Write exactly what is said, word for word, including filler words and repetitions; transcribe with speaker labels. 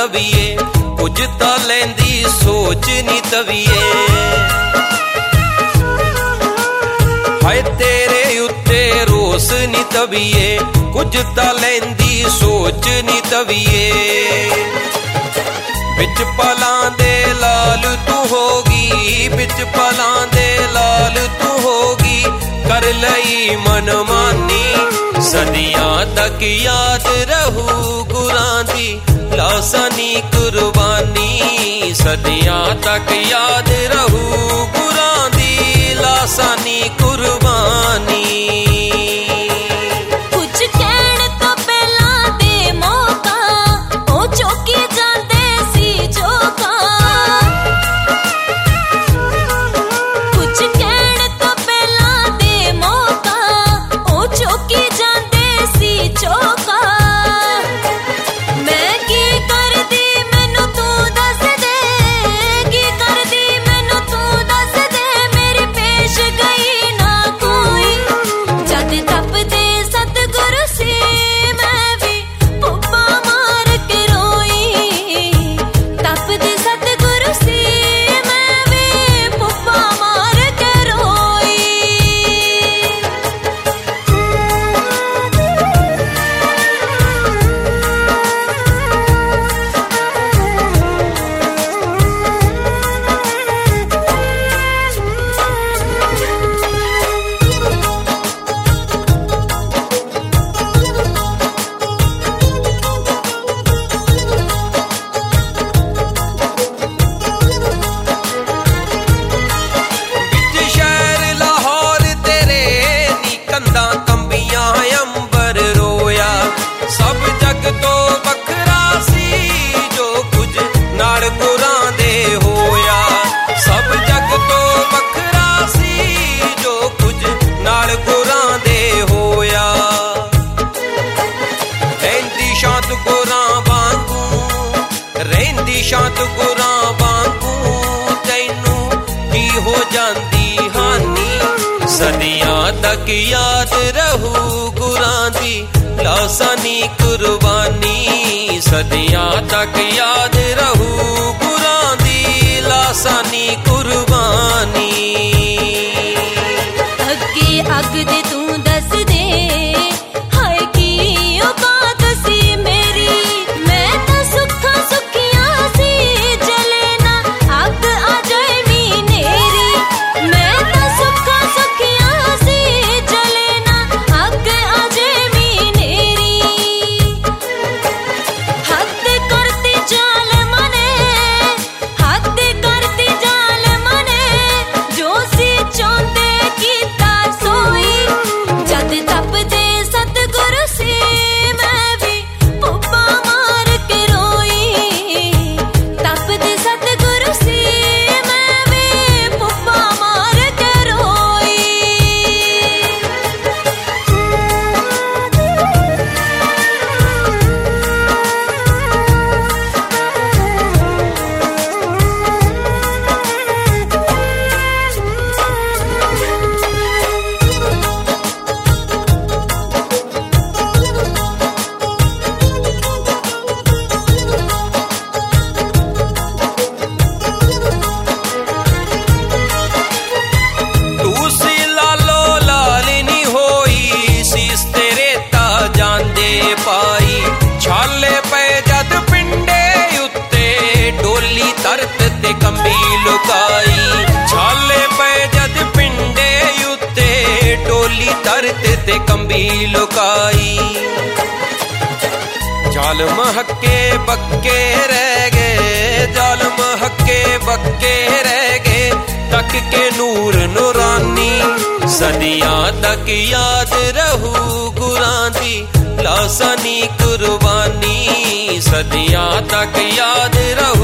Speaker 1: तवीए, कुछ तां लैंदी सोच नी तवीए। हाय तेरे उत्ते रोस नी तवीए, कुछ तां लैंदी सोच नी तवीए। बिच पलां दे लाल तू होगी, बिच पलां दे लाल तू होगी, कर लई मनमानी। सदियां तक याद रहू गुरां दी लासानी कुर्बानी, सदियां तक याद रहू गुरां दी लासानी कुर्बानी। शांत गुरां वांगू तैनू की हो जांदी हानी। सदियां तक याद रहू गुरां दी लासानी कुर्बानी, सदियां तक याद रहू गुरां दी लासानी कुर्बानी।
Speaker 2: अगे अग दे तू दस दे, हाय की औकात सी मेरी, मैं तां सुखा सुखियां सी जले ना अग आ जाए मीनेरी। मैं तां सुखा सुखियां सी जले ना अग आ जाए मीनेरी। हद करती जालिम ने, हद करती जालिम ने, जो सी चाहते कीता सोई। जद तपदे सतगुरु सी मैं भी पुप्पा मार के रोई। तपदे सतगुरु सी मैं भी पुप्पा मार के रोई।
Speaker 1: तू सी लालो लाल नी होई, सीस तेरे ता जांदे पाई। छाले पे जद पिंडे उत्ते, डोली तरत ते कंबी लुकाई। छाले पे जद पिंडे उत्ते, डोली तरत ते कंबी लुकाई। जालम हक्के बक्के रह गए, जालम हक्के बक्के रह गए, तक के नूर नूरानी। सदियां तक याद रहू गुरां दी लासानी कुर्बानी, सदियां तक याद रहू